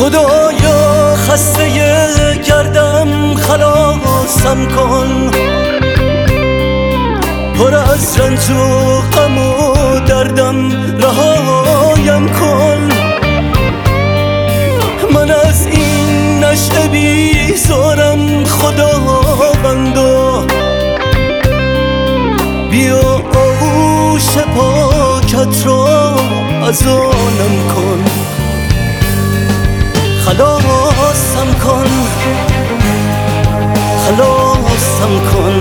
خدایا خسته گردم خلاصم کن، پر از رنج و غم و دردم رهایم کن. من از این نشأه بیزارم خداوندا، بیا آغوش پاکت را از آنم کن. خلاصم کن، خلاصم کن،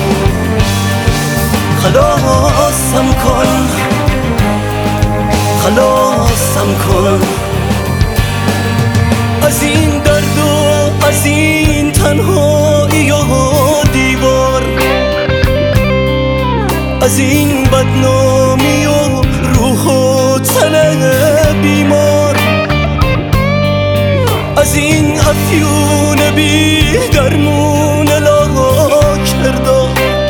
خلاصم کن، خلاصم کن. از این درد و از این تنهایی و دیوار، از این بدنامی و روح و تن بیمار، از این افیون بی درمون لاکردا.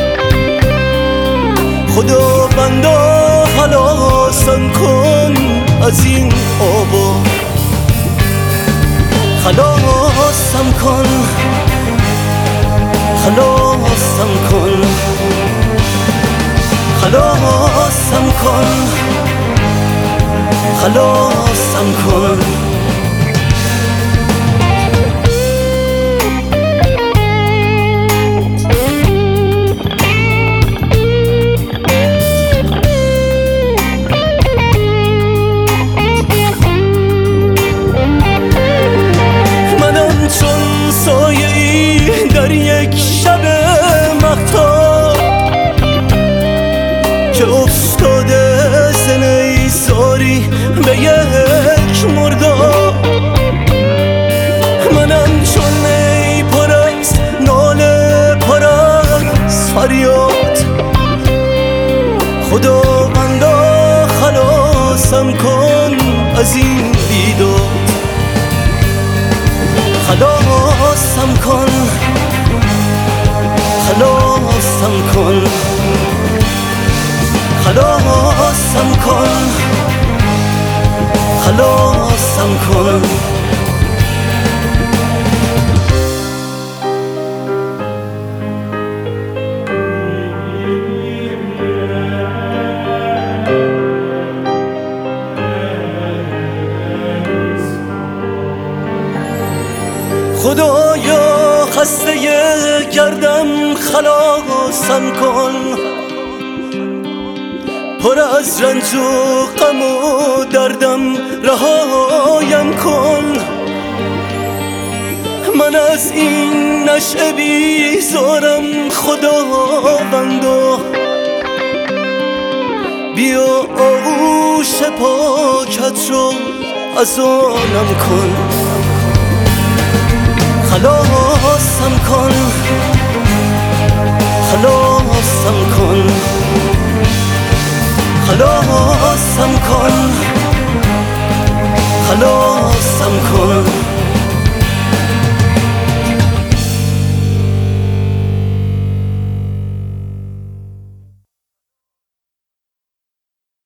خدا بندا خلاصم کن از این آبا. خلاصم کن، خلاصم کن، خلاصم کن، خلاصم کن. در یک شب مهتاب که افتاده ز نیزاری به یک مرداب، منم چون نی پر از ناله پر از فریاد. خداوندا خلاصم کن از این بیداد. خلاصم کن، خلاصم کن، خلاصم کن، خلاصم کن. خدایا خسته گردم خلاصم کن، پر از رنج و غم و دردم رهایم کن. من از این نشأه بیزارم خداوندا، بیا آغوش پاکت رو از آنم کن. خلاصم کن،